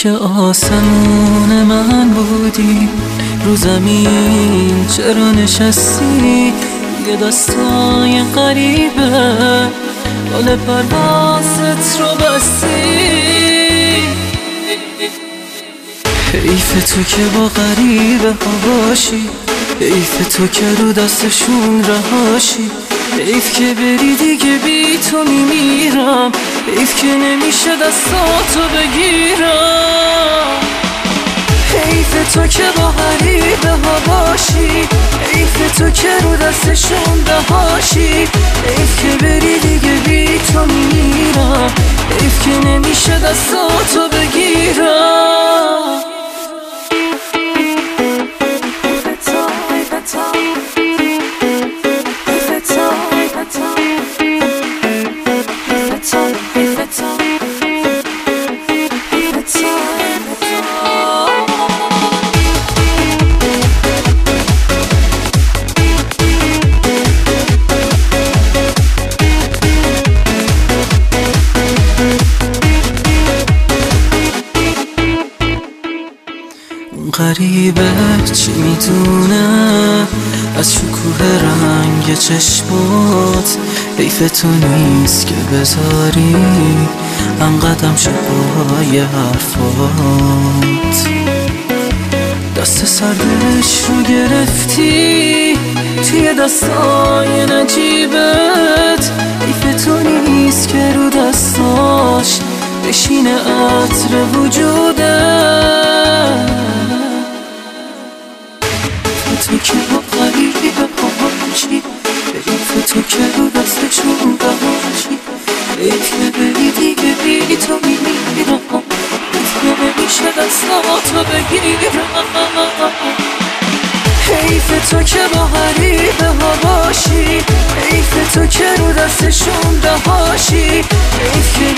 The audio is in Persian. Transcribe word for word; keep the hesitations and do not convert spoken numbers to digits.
که آسمون من بودی، رو زمین چرا نشستی؟ یه دستای غریبه بال پروازت رو بستی. حیف تو که با غریبه ها باشی، حیف تو که رو دستشون رهاشی، حیف که بری دیگه بی تو میمیرم، حیف که نمیشه دستاتو بگیرم. حیف تو که با غریبه ها باشی، حیف تو که رو دستشون رهاشی، حیف که بری دیگه بی تو میمیرم، حیف که نمیشه دستاتو بگیرم. غریبه چی میدونه از شکوه رنگ چشمات، حیف تو نیست که بذاری انقدم شبای حرفات. دست سردش رو گرفتی توی دستای نجیبت، حیف تو نیست که رو دستاش بشینه عطر وجودت. تو که با غریبه باشی، حیف تو که رو دستشون باشی، حیف که بری دیگه بی تو میمیرم، حیف که نمیشه دستاتو بگیرم. حیف تو که با غریبه ها باشی، حیف تو که رو دستشون رهاشی، حیف که